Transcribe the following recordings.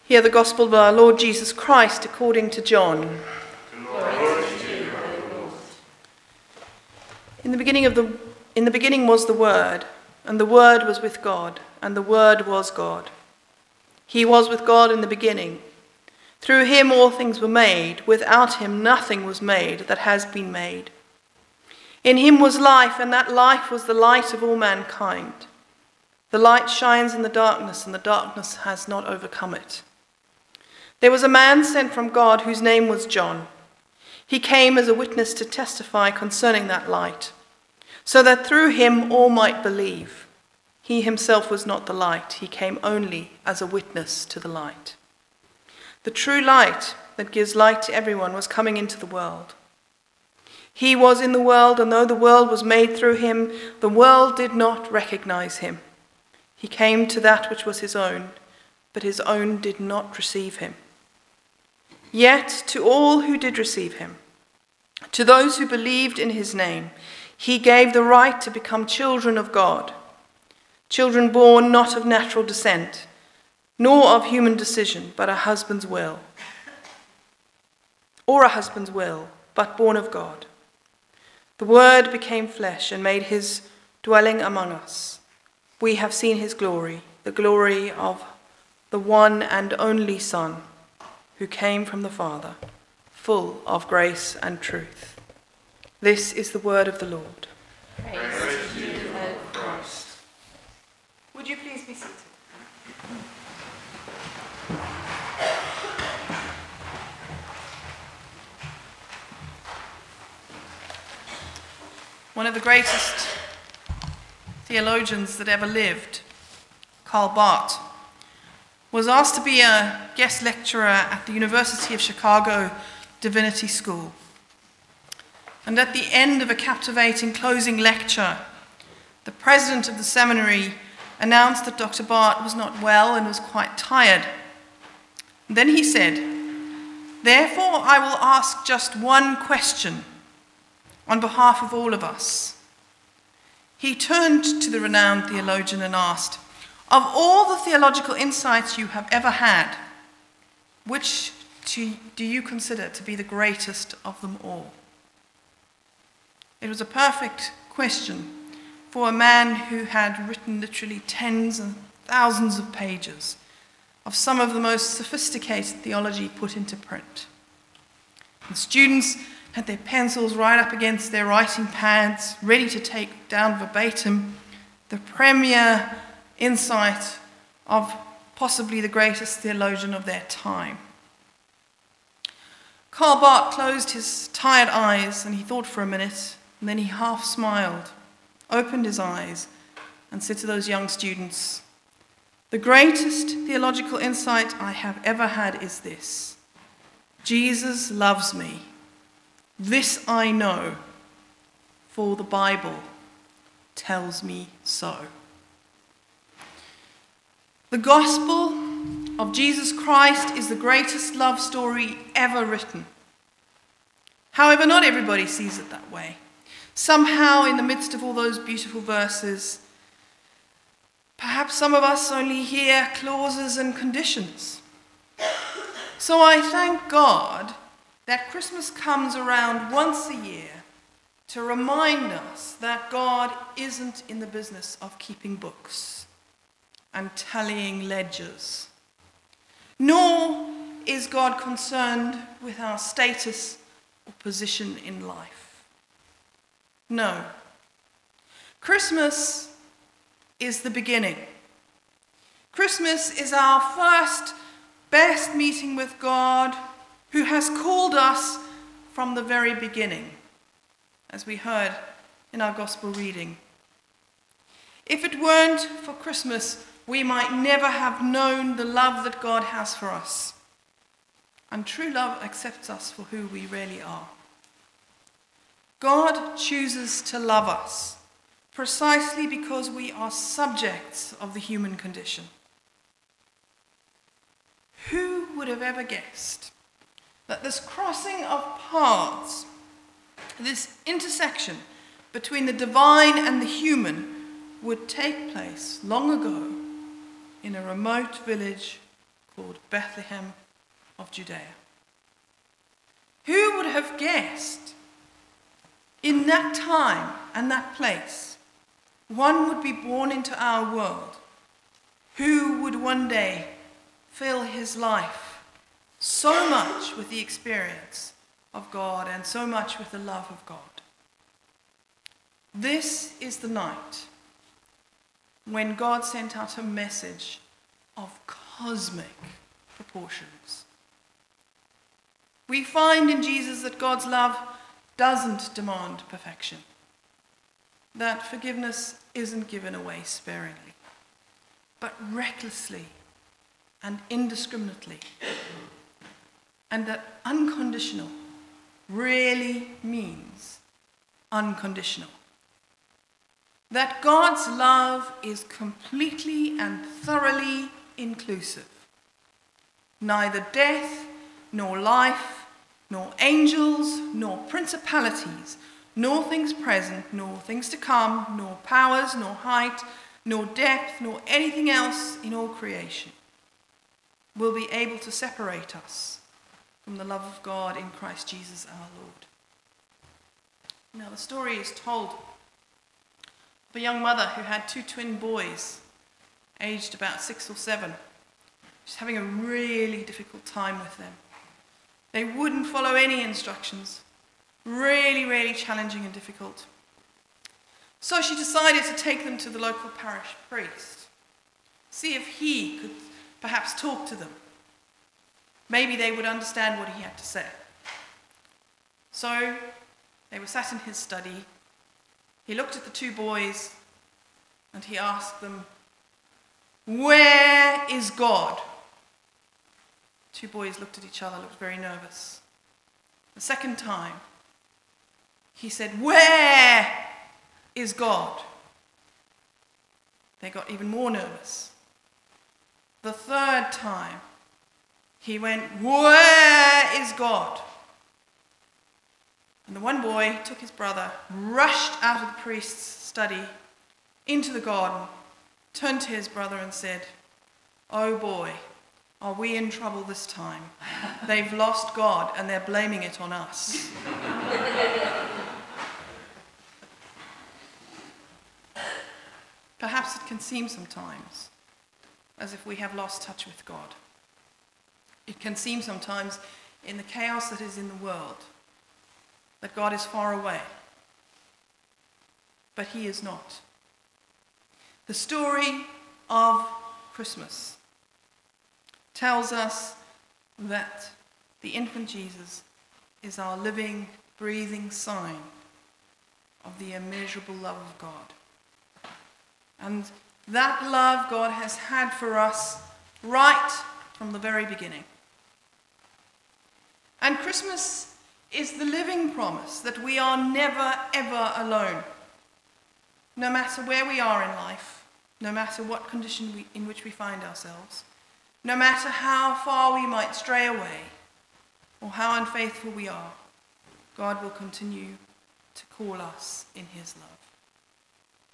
Hear the gospel of our Lord Jesus Christ according to John. Glory to you, O Lord. In the beginning was the Word, and the Word was with God, and the Word was God. He was with God in the beginning. Through him all things were made. Without him nothing was made that has been made. In him was life, and that life was the light of all mankind. The light shines in the darkness, and the darkness has not overcome it. There was a man sent from God whose name was John. He came as a witness to testify concerning that light, so that through him all might believe. He himself was not the light. He came only as a witness to the light. The true light that gives light to everyone was coming into the world. He was in the world, and though the world was made through him, the world did not recognize him. He came to that which was his own, but his own did not receive him. Yet to all who did receive him, to those who believed in his name, he gave the right to become children of God, children born not of natural descent, nor of human decision, but a husband's will, but born of God. The Word became flesh and made his dwelling among us. We have seen his glory, the glory of the one and only Son, who came from the Father, full of grace and truth. This is the word of the Lord. Praise to you, O Christ. Would you please be seated? One of the greatest theologians that ever lived, Karl Barth, was asked to be a guest lecturer at the University of Chicago Divinity School. And at the end of a captivating closing lecture, the president of the seminary announced that Dr. Barth was not well and was quite tired. And then he said, "Therefore I will ask just one question on behalf of all of us." He turned to the renowned theologian and asked, "Of all the theological insights you have ever had, which do you consider to be the greatest of them all?" It was a perfect question for a man who had written literally tens and thousands of pages of some of the most sophisticated theology put into print. And students had their pencils right up against their writing pads, ready to take down verbatim the premier insight of possibly the greatest theologian of their time. Karl Barth closed his tired eyes and he thought for a minute, and then he half smiled, opened his eyes, and said to those young students, "The greatest theological insight I have ever had is this: Jesus loves me. This I know, for the Bible tells me so." The gospel of Jesus Christ is the greatest love story ever written. However, not everybody sees it that way. Somehow, in the midst of all those beautiful verses, perhaps some of us only hear clauses and conditions. So I thank God that Christmas comes around once a year to remind us that God isn't in the business of keeping books and tallying ledgers, nor is God concerned with our status or position in life. No. Christmas is the beginning. Christmas is our first best meeting with God, who has called us from the very beginning, as we heard in our gospel reading. If it weren't for Christmas, we might never have known the love that God has for us. And true love accepts us for who we really are. God chooses to love us precisely because we are subjects of the human condition. Who would have ever guessed that this crossing of paths, this intersection between the divine and the human, would take place long ago in a remote village called Bethlehem of Judea. Who would have guessed in that time and that place one would be born into our world who would one day fill his life so much with the experience of God and so much with the love of God? This is the night when God sent out a message of cosmic proportions. We find in Jesus that God's love doesn't demand perfection, that forgiveness isn't given away sparingly, but recklessly and indiscriminately, and that unconditional really means unconditional. That God's love is completely and thoroughly inclusive. Neither death, nor life, nor angels, nor principalities, nor things present, nor things to come, nor powers, nor height, nor depth, nor anything else in all creation will be able to separate us from the love of God in Christ Jesus our Lord. Now, the story is told of a young mother who had 2 twin boys, aged about 6 or 7. She's having a really difficult time with them. They wouldn't follow any instructions. Really, really challenging and difficult. So she decided to take them to the local parish priest, see if he could perhaps talk to them. Maybe they would understand what he had to say. So they were sat in his study. He looked at the 2 boys and he asked them, "Where is God?" 2 boys looked at each other, looked very nervous. The second time, he said, "Where is God?" They got even more nervous. The third time, he went, "Where is God?" And the one boy took his brother, rushed out of the priest's study into the garden, turned to his brother and said, "Oh boy, are we in trouble this time? They've lost God and they're blaming it on us." Perhaps it can seem sometimes as if we have lost touch with God. It can seem sometimes in the chaos that is in the world that God is far away. But he is not. The story of Christmas tells us that the infant Jesus is our living, breathing sign of the immeasurable love of God. And that love God has had for us right from the very beginning. And Christmas is the living promise that we are never, ever alone. No matter where we are in life, no matter what condition in which we find ourselves, no matter how far we might stray away or how unfaithful we are, God will continue to call us in his love.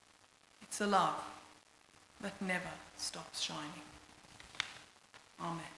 It's a love that never stops shining. Amen.